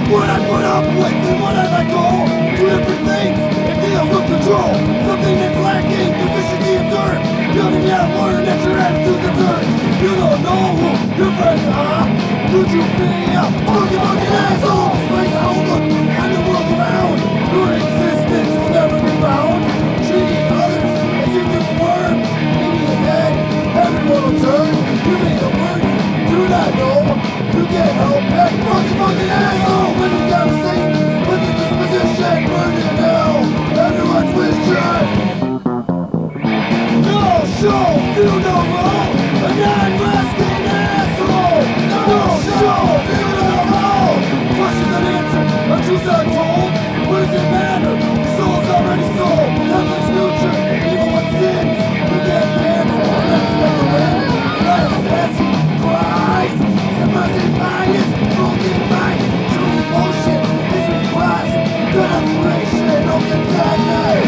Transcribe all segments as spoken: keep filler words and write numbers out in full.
What I put up with and what I let go. Two different things, it deals with control. Something that's lacking, deficiency observed. Building yet learn that your attitude's absurd. You don't know who your friends are. Could you be a funky fucking asshole? Displace outlook and the world around. Your existence will never be found. Treating others as if you were worms. In your head, everyone will turn. You made a word you do not know. You can't help that funky fucking asshole. When you got a seat with the disposition, burn in hell. Everyone's wishing. No show, feel no wrong. A non-resting asshole. No show, feel no wrong. Questions unanswered, a truth untold. What does it matter? Your soul's already sold. Nothing's future, even what sins. You can't dance, and expect to win. Life's messy, Christ. Suppressing bias, broken mind. True emotions is repressed. The desperation of contentment.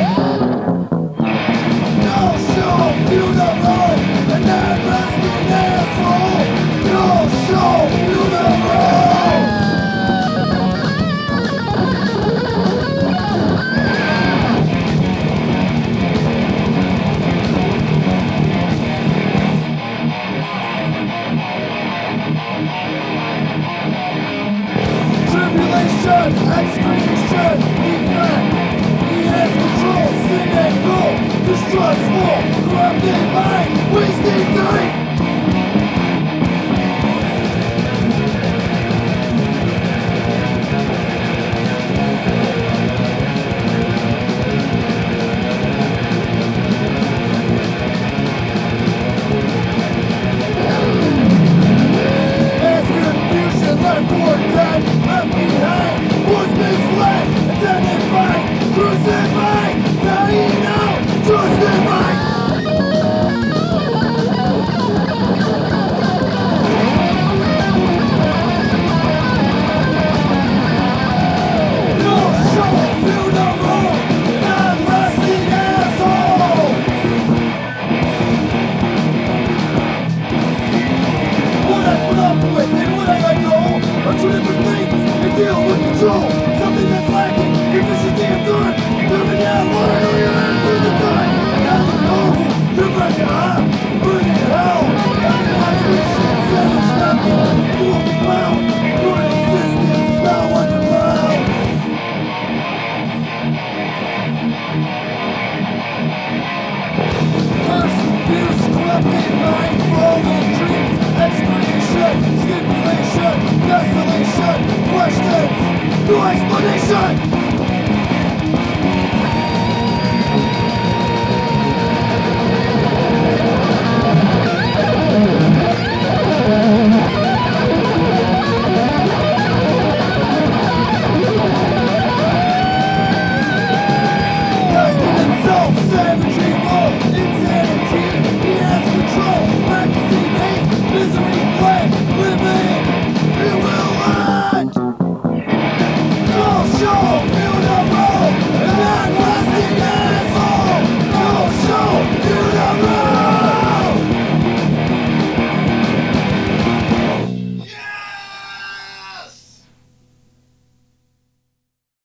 No show, feel no wrong. A non-resting asshole. No show, feel no wrong. Tribulation, excretion, defect. He has control, sin and goal. Distrustful, corrupted mind, wasting time. As confusion left for dead, left behind, was misled, identified, crucified, dying out, justified. No show, feel no wrong, non-resting asshole. What I put up with and what I let go are two different things. It deals with control.